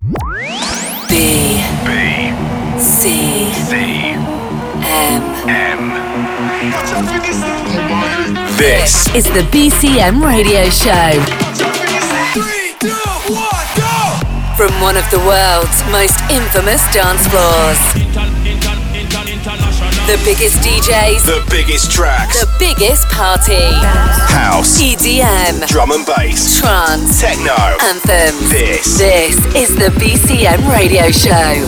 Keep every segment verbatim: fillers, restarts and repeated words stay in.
B. B. C. C. M. M. This is the B C M Radio Show. Three, two, one, go! From one of the world's most infamous dance floors. The biggest D Js. The biggest tracks. The biggest party. House. E D M. Drum and bass. Trance. Techno. Anthems. This. This is the B C M Radio Show.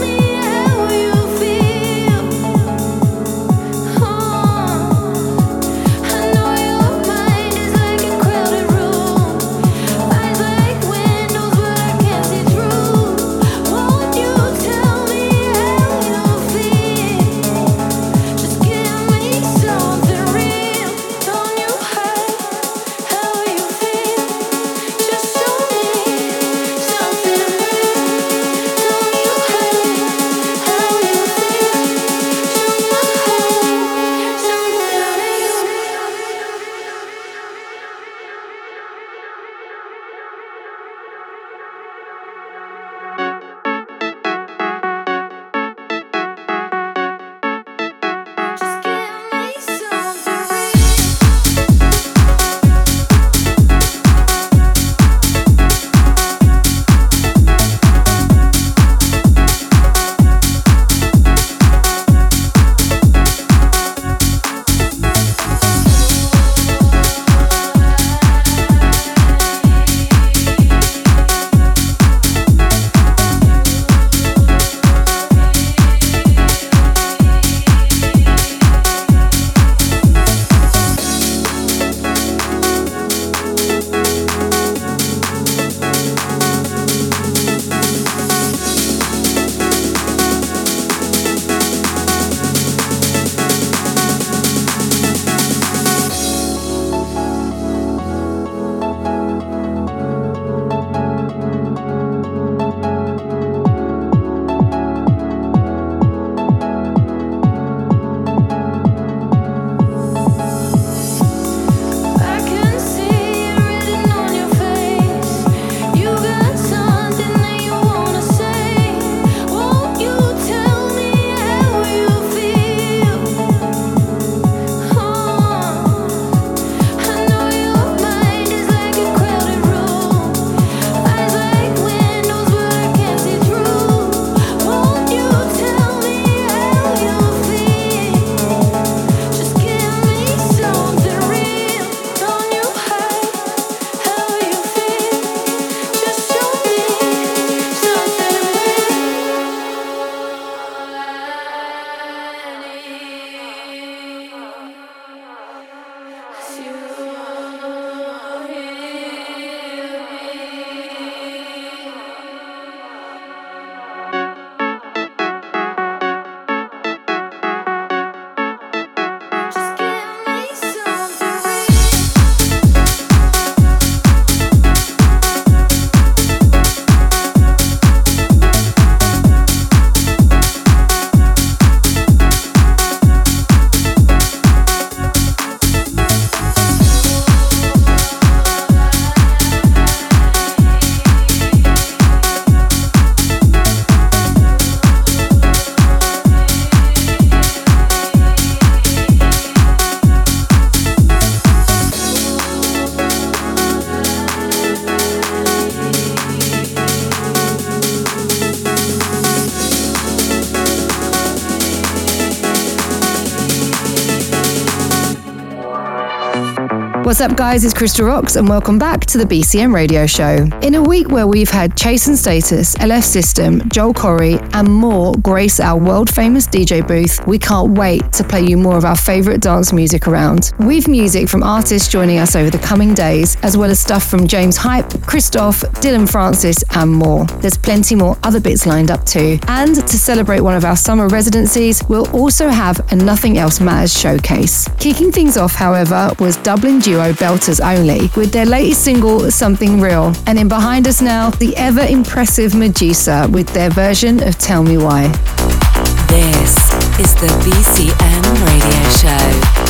Tell What's up, guys? It's Crystal Rocks, and welcome back to the B C M Radio Show. In a week where we've had Chase and Status, L F System, Joel Corry, and more grace our world-famous D J booth, we can't wait to play you more of our favourite dance music around. We've music from artists joining us over the coming days, as well as stuff from James Hype, Christoph, Dylan Francis, and more. There's plenty more other bits lined up too. And to celebrate one of our summer residencies, we'll also have a Nothing Else Matters showcase. Kicking things off, however, was Dublin duo Belters Only with their latest single, Something Real. And in behind us now, the ever-impressive Medusa with their version of Tell Me Why. This is the B C M Radio Show.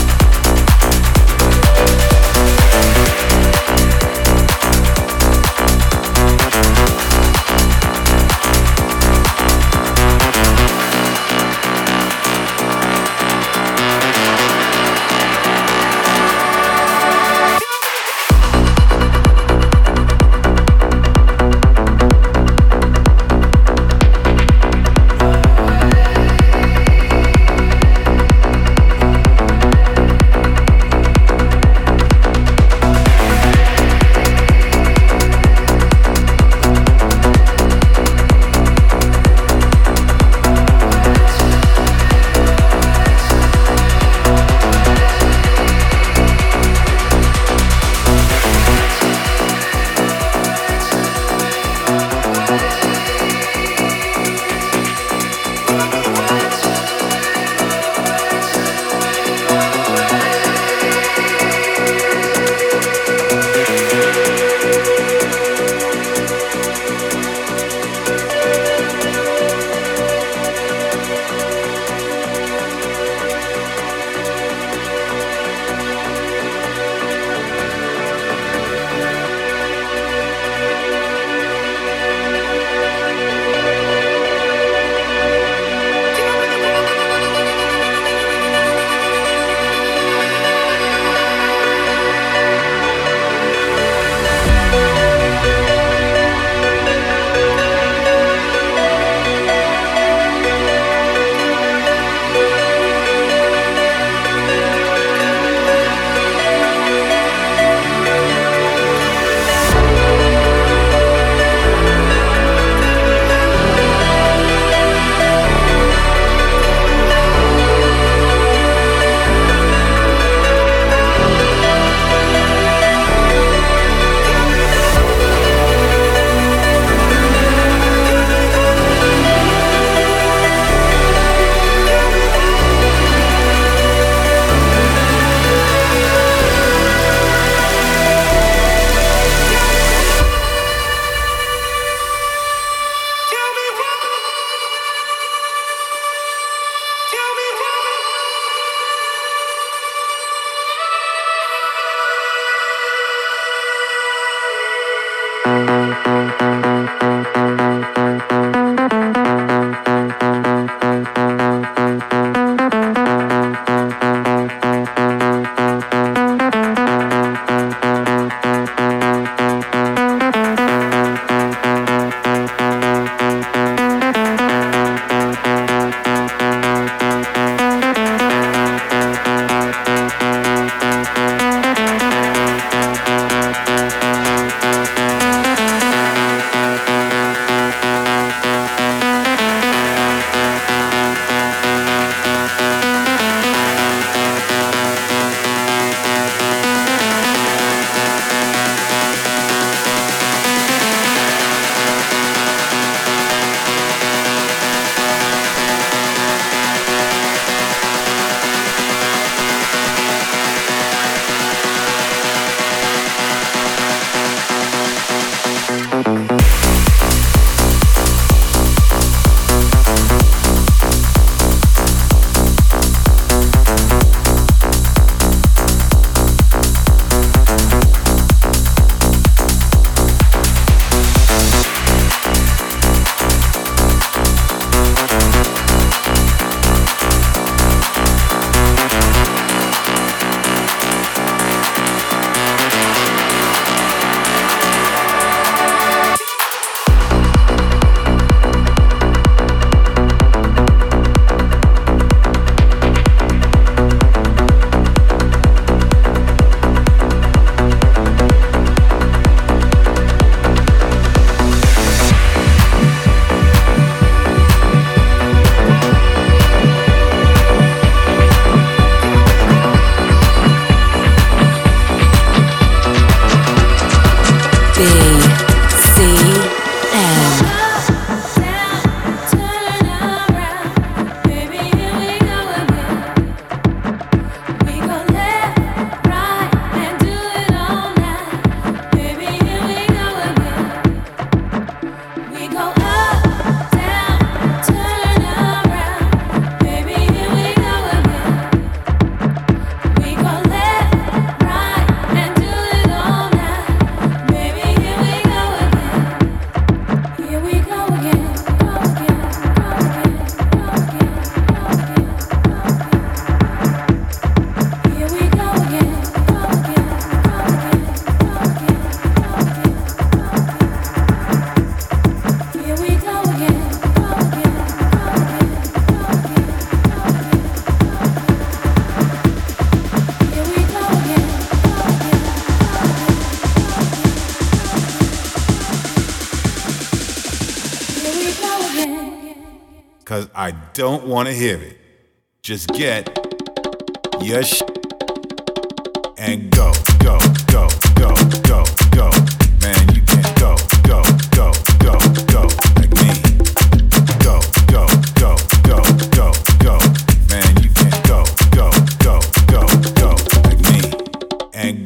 Cause I don't wanna hear it. Just get your sh and go, go, go, go, go, go. Man, you can't go, go, go, go, go like me. Go, go, go, go, go, go. Man, you can't go, go, go, go, go like me. And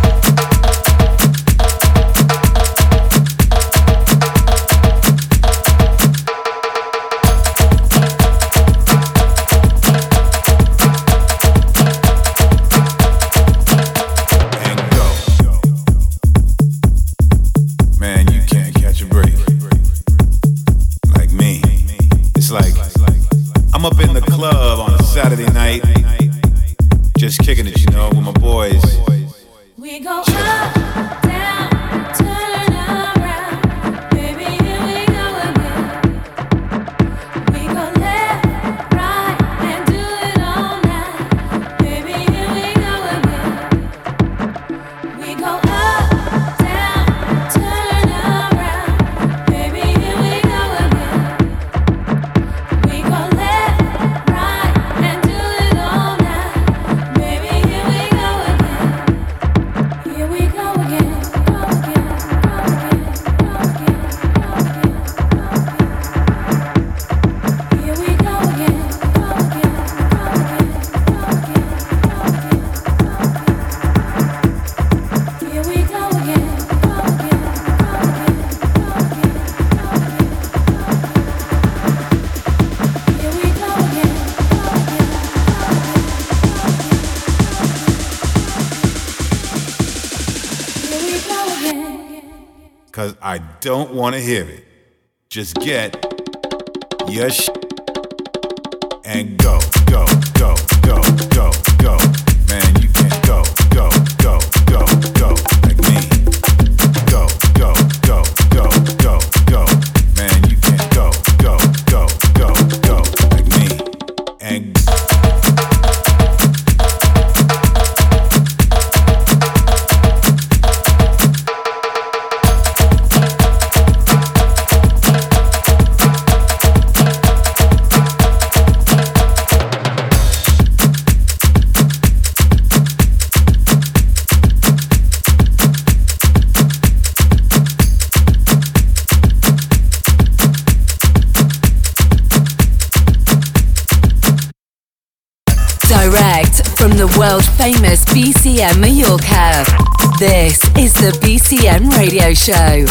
I'm up in the club on a Saturday night, just kicking it, you know, with my boys. We go up, down, turn around, baby, here we go again. We go left, right, and do it all night, baby, here we go again. We go up, down, turn around, baby, here we go again. We go left. Cause I don't wanna hear it. Just get your sh and go, go, go, go, go, go. Man, you can't go, go, go, go, go like me. Go, go, go, go, go, go. Man, you can't go, go, go, go, go like me. And Direct from the world famous B C M Mallorca. This is the B C M Radio Show.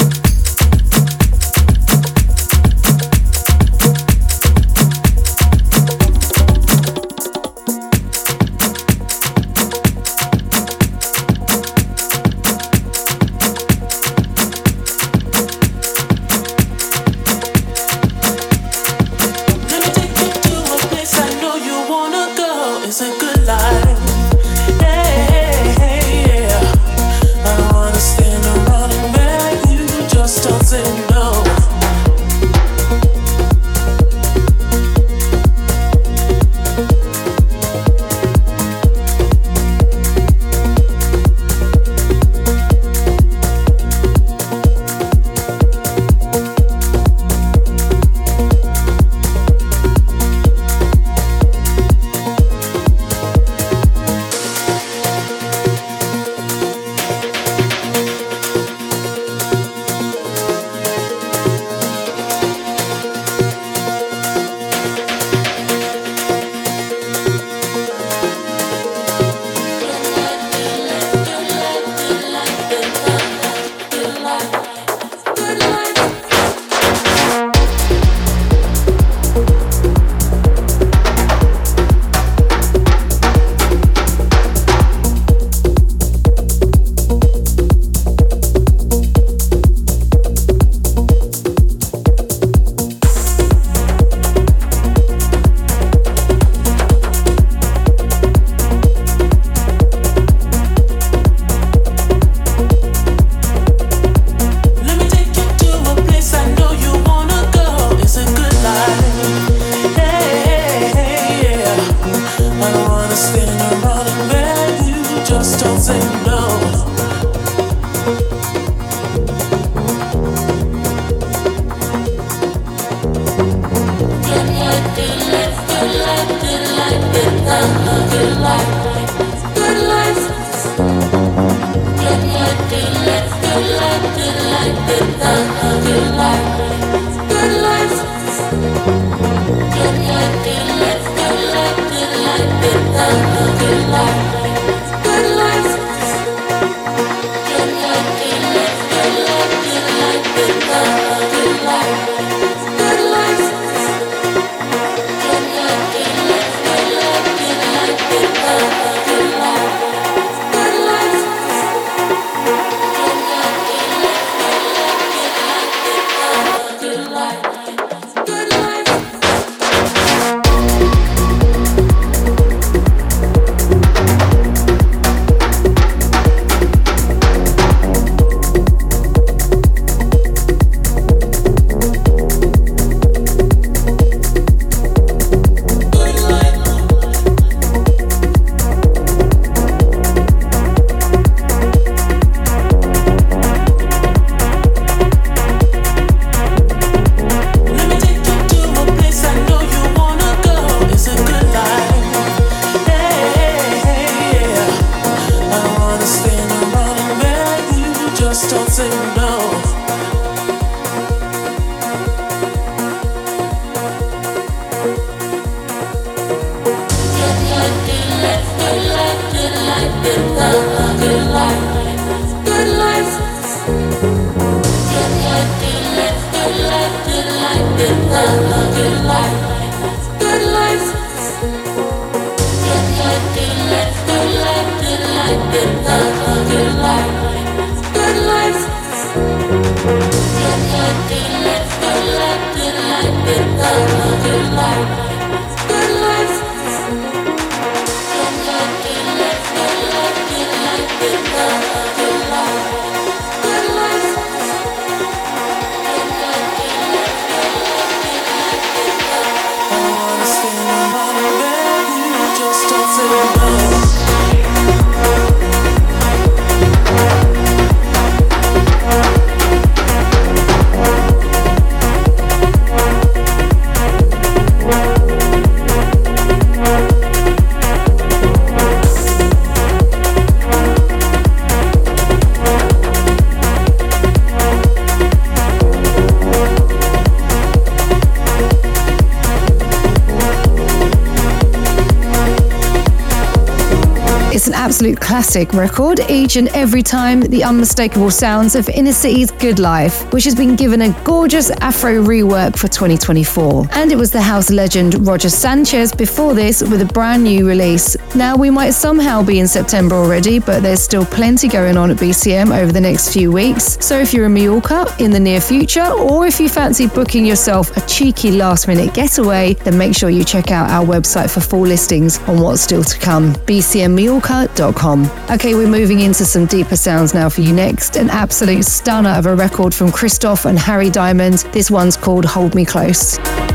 Absolute classic record each and every time, the unmistakable sounds of Inner City's Good Life, which has been given a gorgeous Afro rework for twenty twenty-four. And it was the house legend Roger Sanchez before this with a brand new release. Now we might somehow be in September already, but there's still plenty going on at B C M over the next few weeks. So if you're in Mallorca in the near future, or if you fancy booking yourself a cheeky last minute getaway, then make sure you check out our website for full listings on what's still to come. b c m mallorca dot com. Okay, we're moving into some deeper sounds now for you next. An absolute stunner of a record from Christoph and Harry Diamond. This one's called Hold Me Close.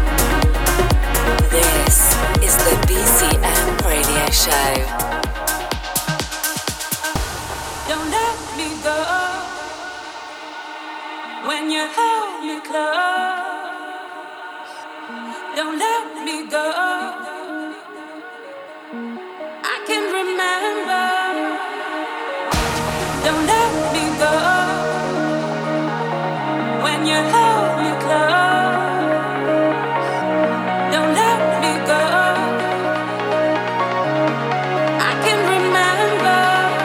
This is the B C M Radio Show. Don't let me go when you hold me close. Don't let me go. I can remember. Don't let me go when you hold me close. Don't let me go. I can remember.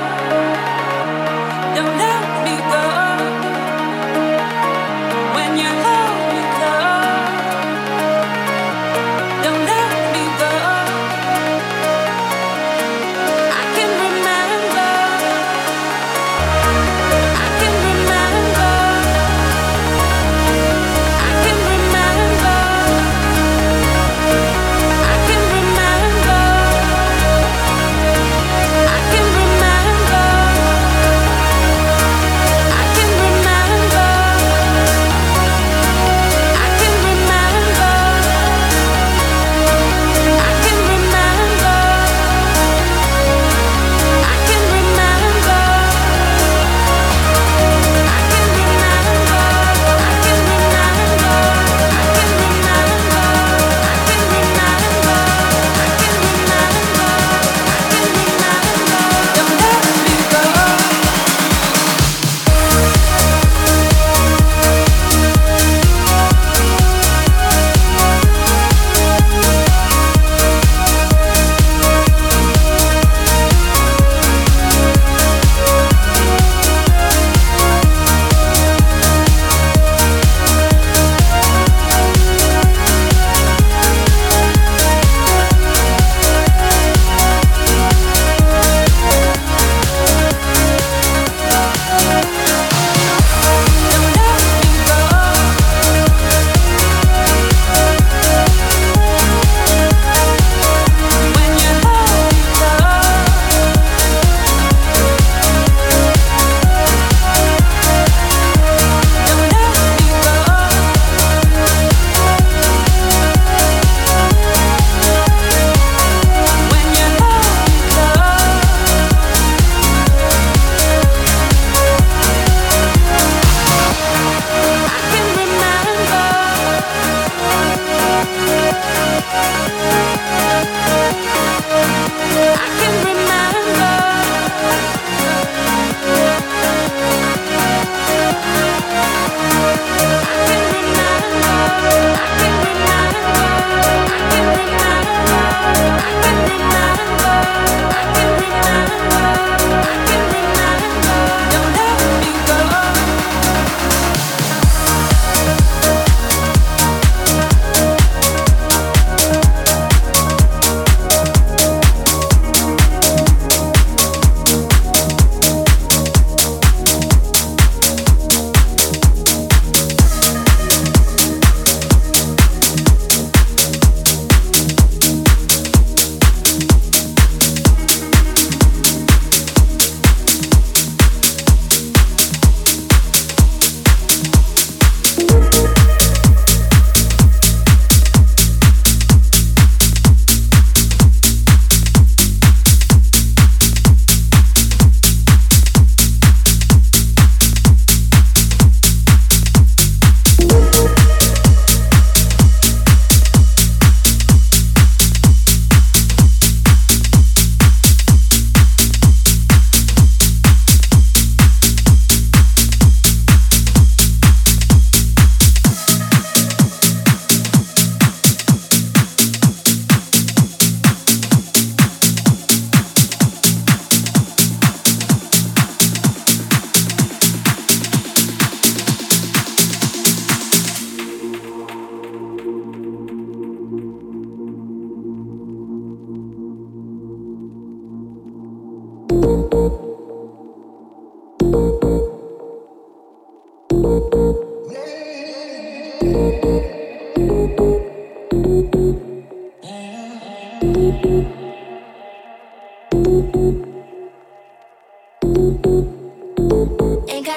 Don't let me go when you hold me close. Don't let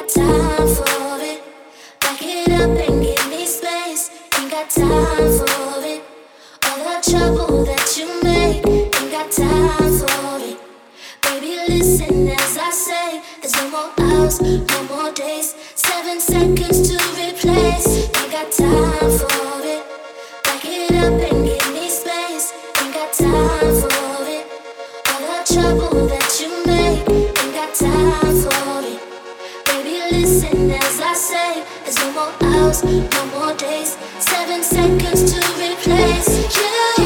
got time for it. Back it up and give me space. Ain't got time for it. All the trouble that you make. Ain't got time for it. Baby, listen as I say. There's no more hours, no more days. Seven seconds to replace. Ain't got time for it. Back it up and give me space. Ain't got time for it. All the trouble that you make. Ain't got time for it. Baby, listen as I say. There's no more hours, no more days. Seven seconds to replace you.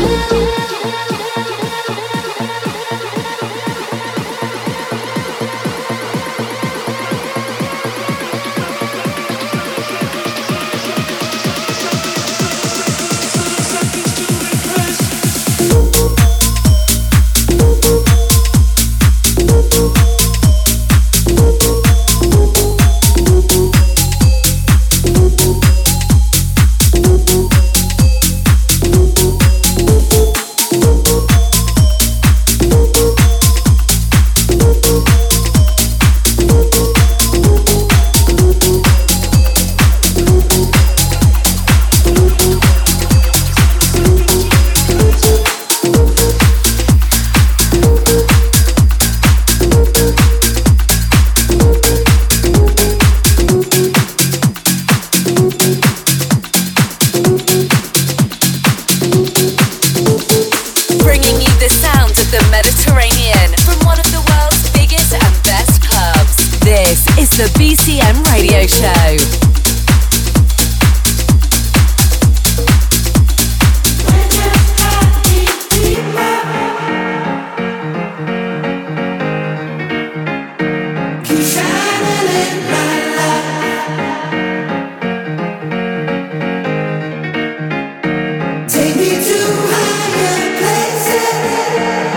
The B C M Radio Show.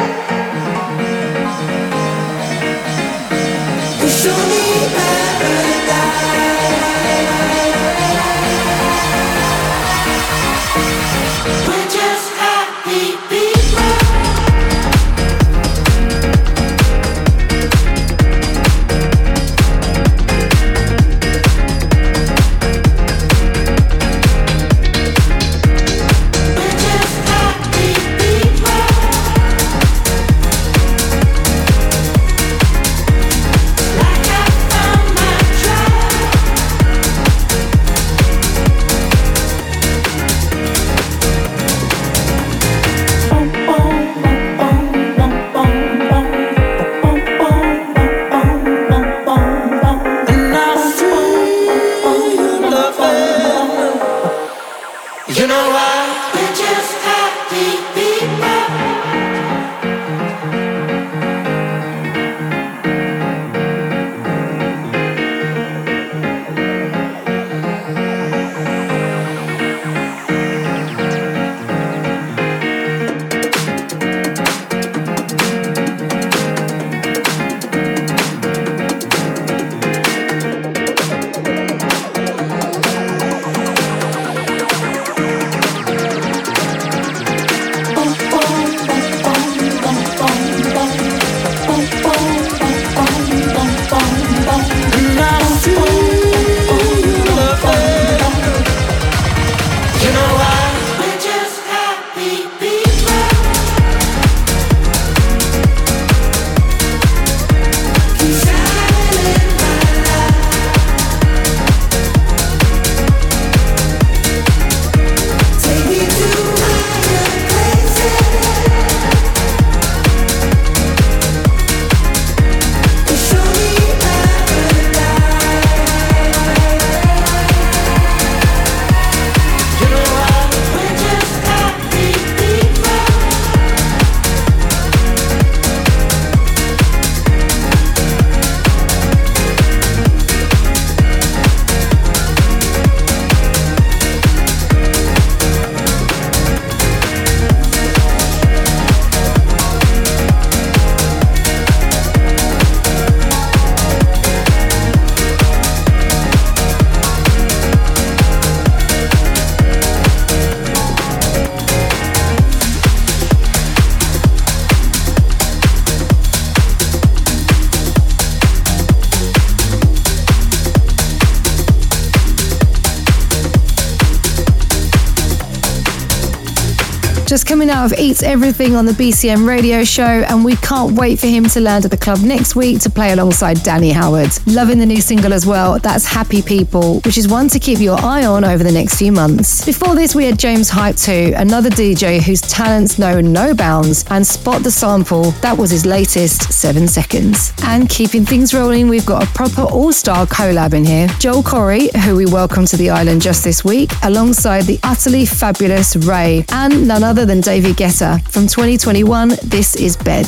Show me paradise. just coming out of Eats Everything on the B C M radio show, and we can't wait for him to land at the club next week to play alongside Danny Howard. Loving the new single as well, that's Happy People, which is one to keep your eye on over the next few months. Before this, we had James Hype two, another D J whose talents know no bounds, and Spot the Sample, that was his latest, Seven Seconds. And keeping things rolling, we've got a proper all-star collab in here. Joel Corry, who we welcomed to the island just this week, alongside the utterly fabulous Ray, and none other than David Guetta. From twenty twenty-one, this is Bed.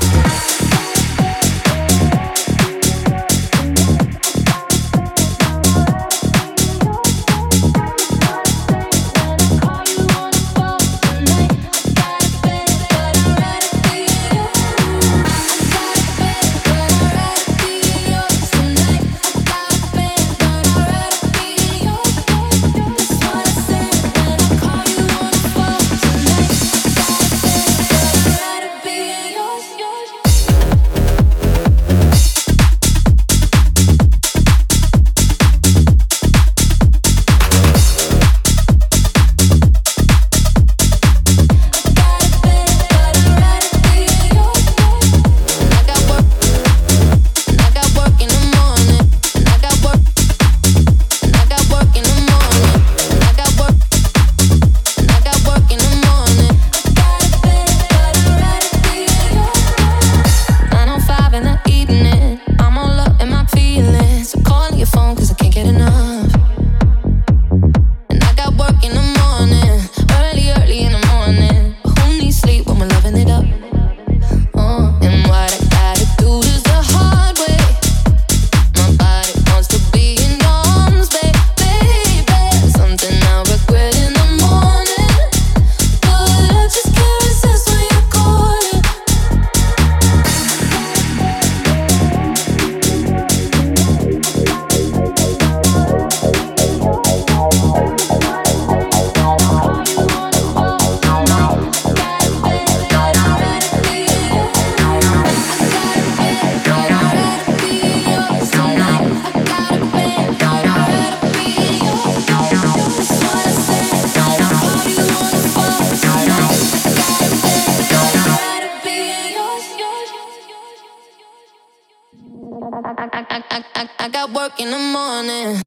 In the morning.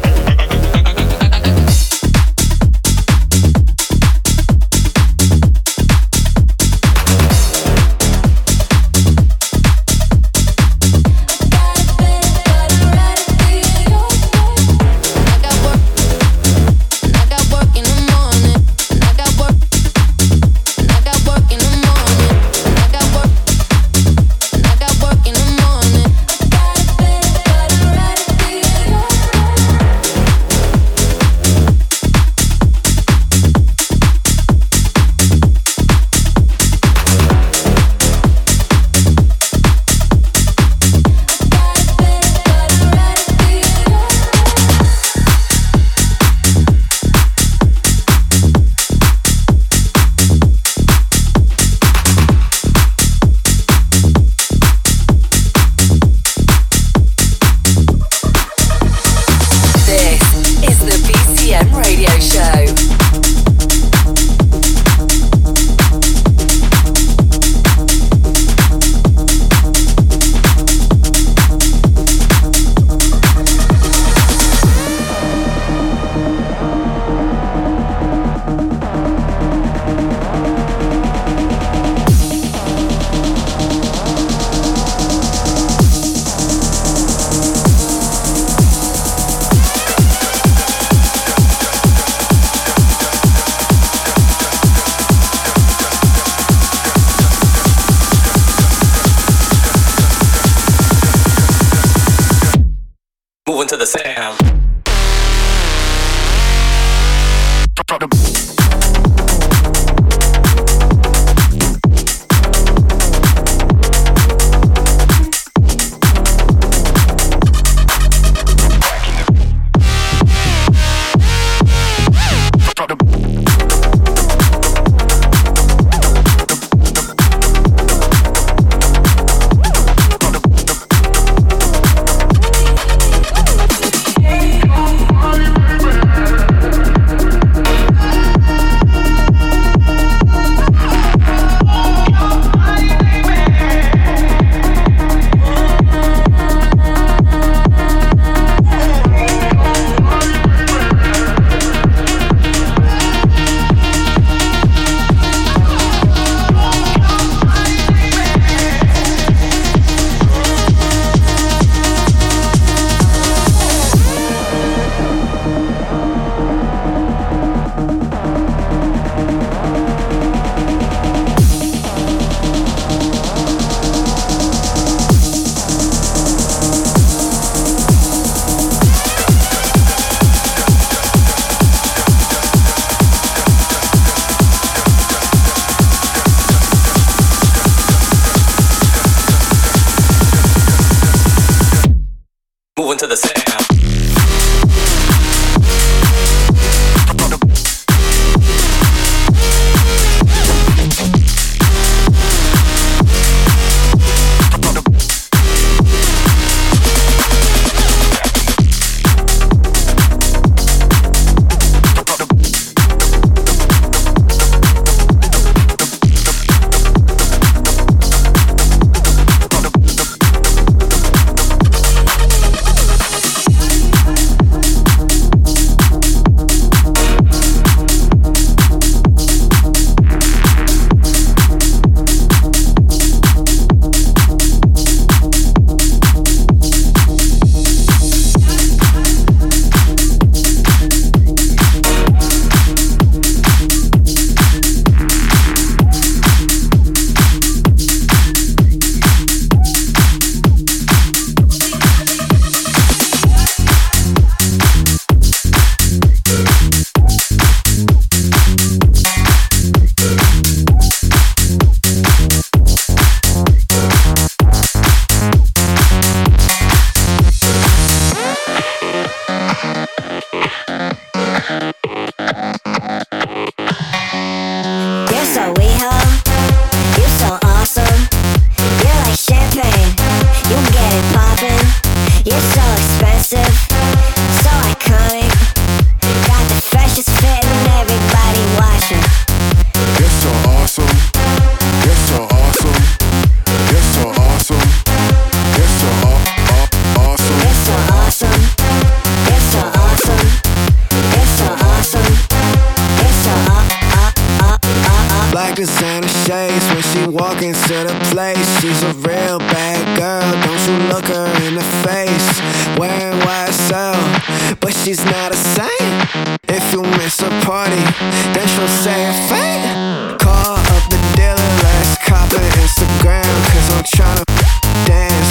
Moving to the sound. Yeah. You're so expensive, so iconic. Got the freshest fit and everybody watching. You're so awesome. You're so awesome. You're so awesome. You're so aw- aw- awesome. You're so awesome. You're so awesome. You're so awesome. You're so aw- aw- aw- aw- aw- Black designer shades when she walk into the place. She's a real bad girl, don't you look her in the face. Wearing Y S L, but she's not a saint. If you miss a party, then she'll say a fake. Call up the dealer, let's cop her Instagram, cause I'm tryna dance.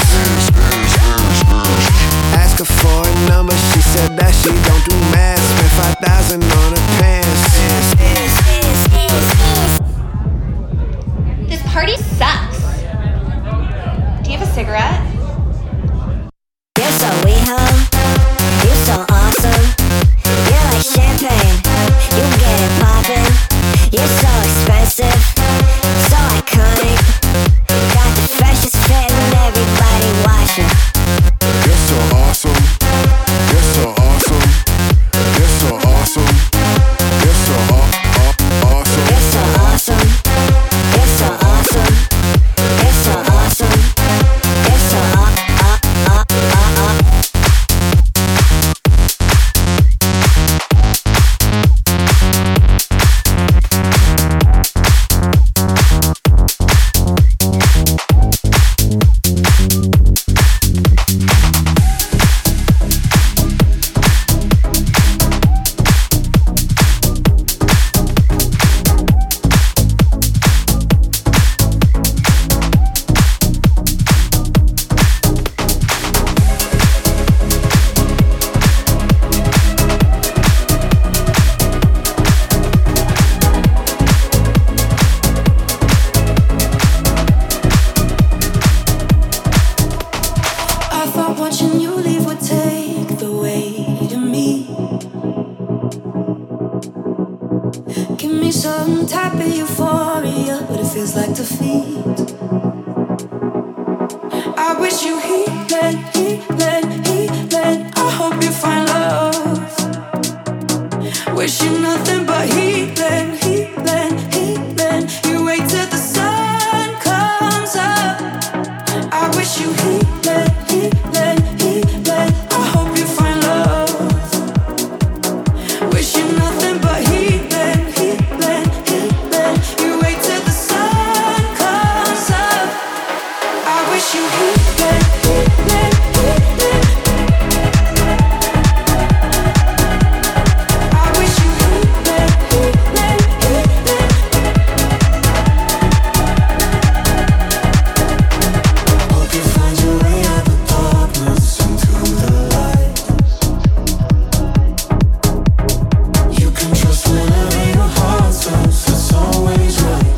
Ask her for a number, she said that she don't do math. Spent five thousand on her pants. This party sucks. Do you have a cigarette? You're so WeHo. You're so awesome. You're like champagne. You get it poppin'. You're so expensive, so iconic. Got the freshest fit and everybody watching. You're so awesome. You're so awesome. You're so awesome. You're so aw- aw- awesome. You're so awesome. You're so awesome. You're so awesome. You're so aw- aw- aw- aw- aw- I thought watching you leave would take the weight of me. Give me some type of euphoria, but it feels like defeat. I wish you healing, healing, healing. I hope you find love. Wish you nothing but healing, healing, healing. You wait till the sun comes up. I wish you healing, healing, healing. I hope you find love. Wish you nothing but healing, healing, healing. You wait till the sun comes up. I wish you healing, healing, healing. I wish you healing, healing, healing. Hope you find your way out the darkness into the light. You can trust whenever your heart says it's always right.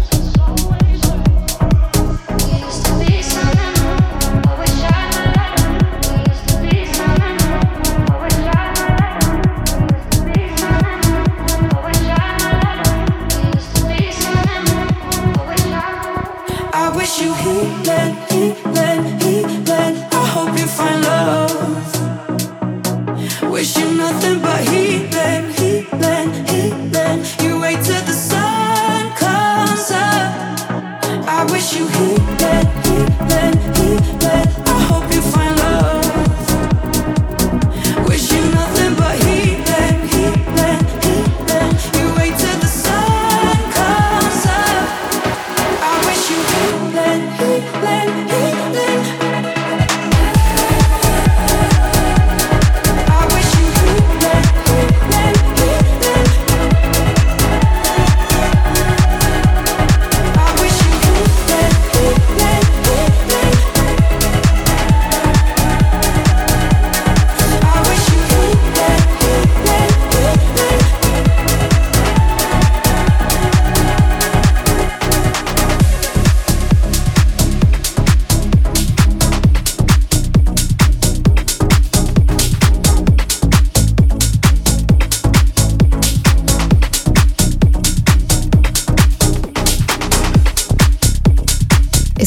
We used to be something more, but we tried to let go. We used to be something more, but we tried to let go. We used to be something more, but we tried to let go. We used to be something more, but we tried to. I wish you healing, healing, healing. I hope you find love. Wish you nothing but healing, healing, healing. You wait till the sun comes up. I wish you healing, healing, healing. I hope you find love. Wish you nothing but healing, healing, healing. You wait till the sun comes up. I wish you healing, healing, healing.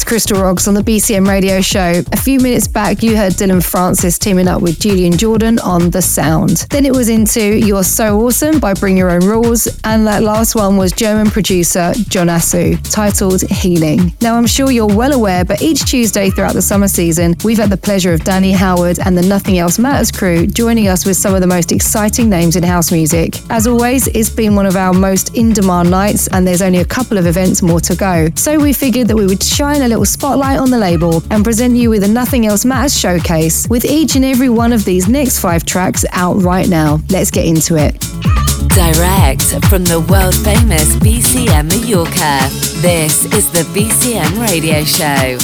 Crystal Rocks on the B C M radio show. A few minutes back, you heard Dylan Francis teaming up with Julian Jordan on The Sound. Then it was into You're So Awesome by Bring Your Own Rules, and that last one was German producer John Assu, titled Healing. Now, I'm sure you're well aware, but each Tuesday throughout the summer season, we've had the pleasure of Danny Howard and the Nothing Else Matters crew joining us with some of the most exciting names in house music. As always, it's been one of our most in-demand nights, and there's only a couple of events more to go. So we figured that we would shine a little spotlight on the label and present you with a Nothing Else Matters showcase with each and every one of these next five tracks out right now. Let's get into it. Direct from the world famous B C M Mallorca, this is the B C M Radio Show.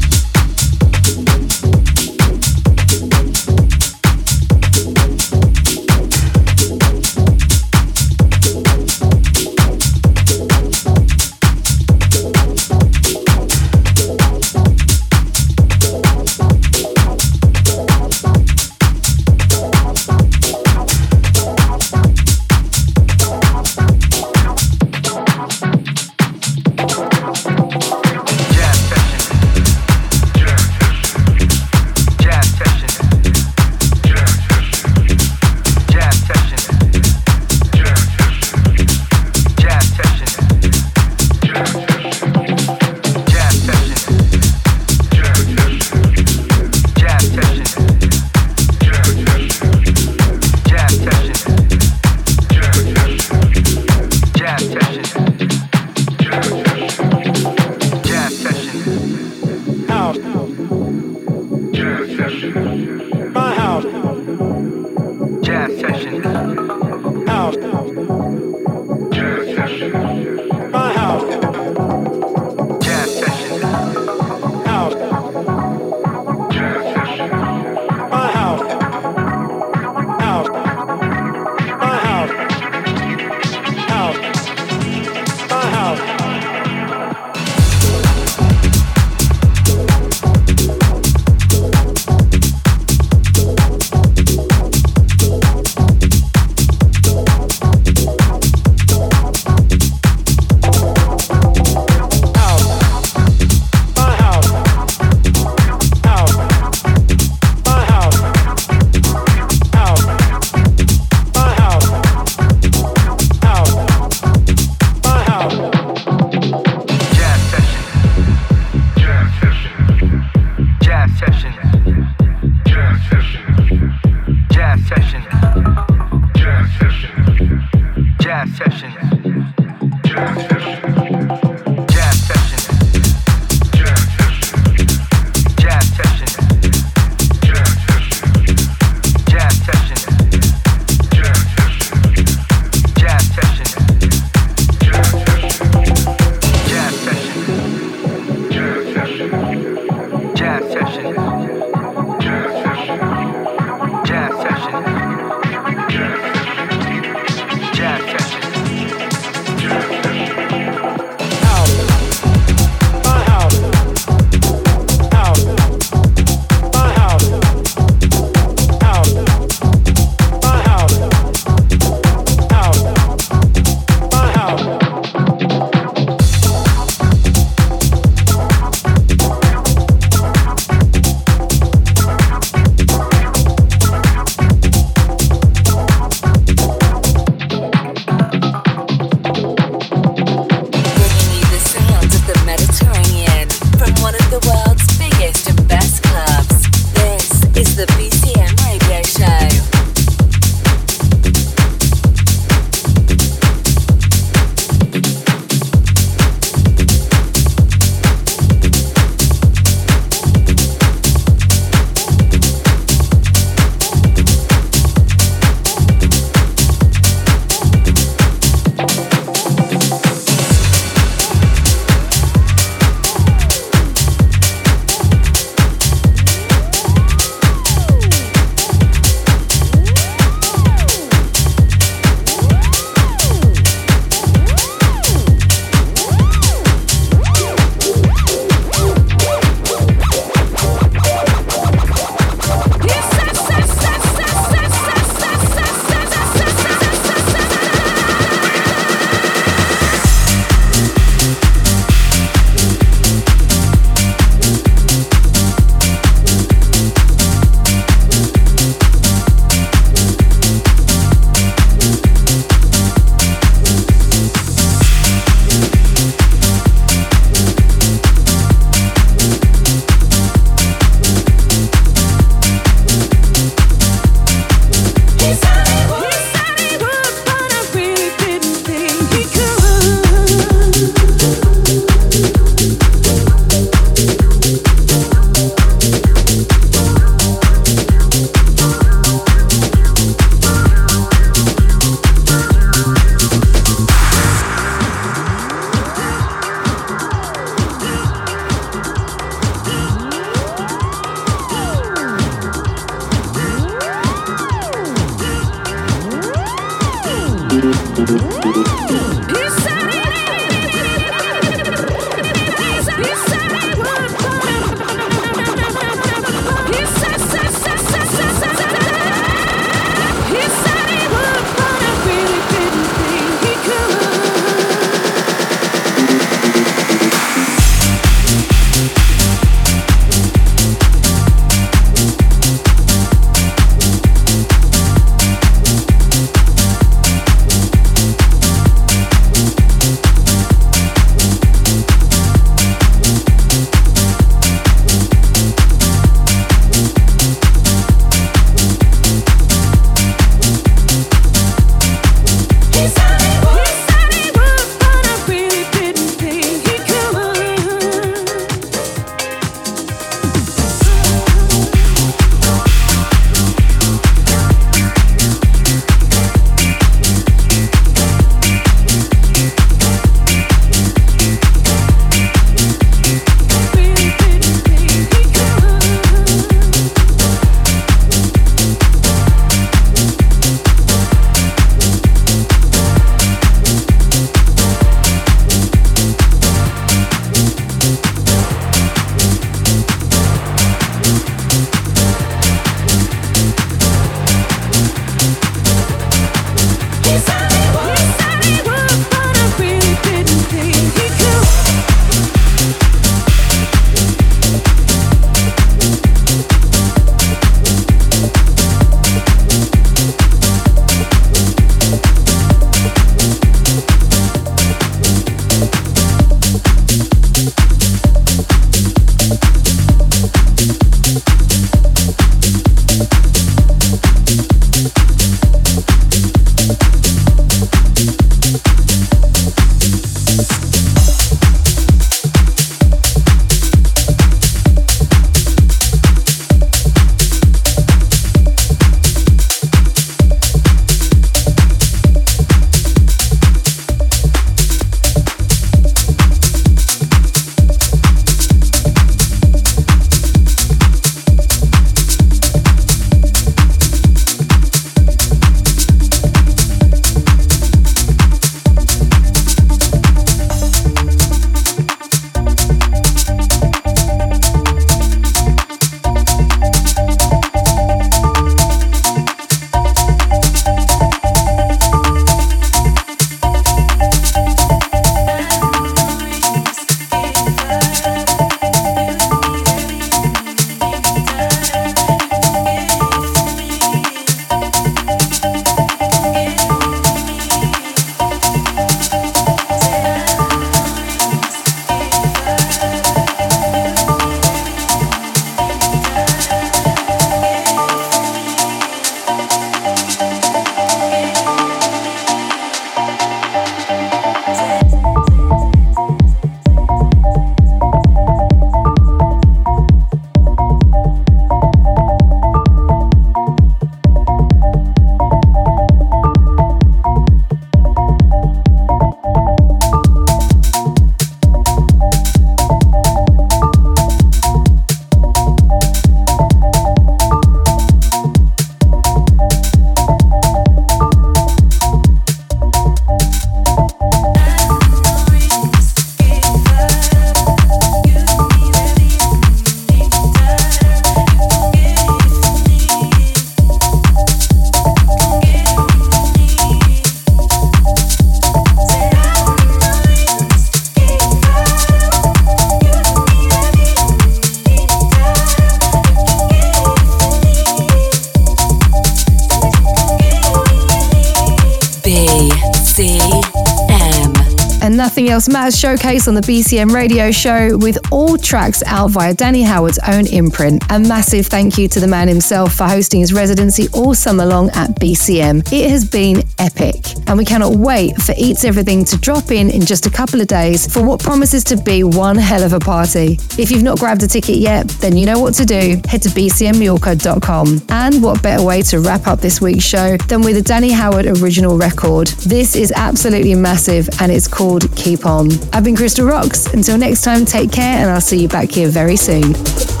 C M. And Nothing Else Matters showcase on the B C M radio show with all tracks out via Danny Howard's own imprint. A massive thank you to the man himself for hosting his residency all summer long at B C M. It has been epic, and we cannot wait for Eats Everything to drop in in just a couple of days for what promises to be one hell of a party. If you've not grabbed a ticket yet, then you know what to do. Head to b c m mallorca dot com. And what better way to wrap up this week's show than with a Danny Howard original record. This is absolutely massive, and it's called Keep On. I've been Crystal Rocks. Until next time, take care, and I'll see you back here very soon.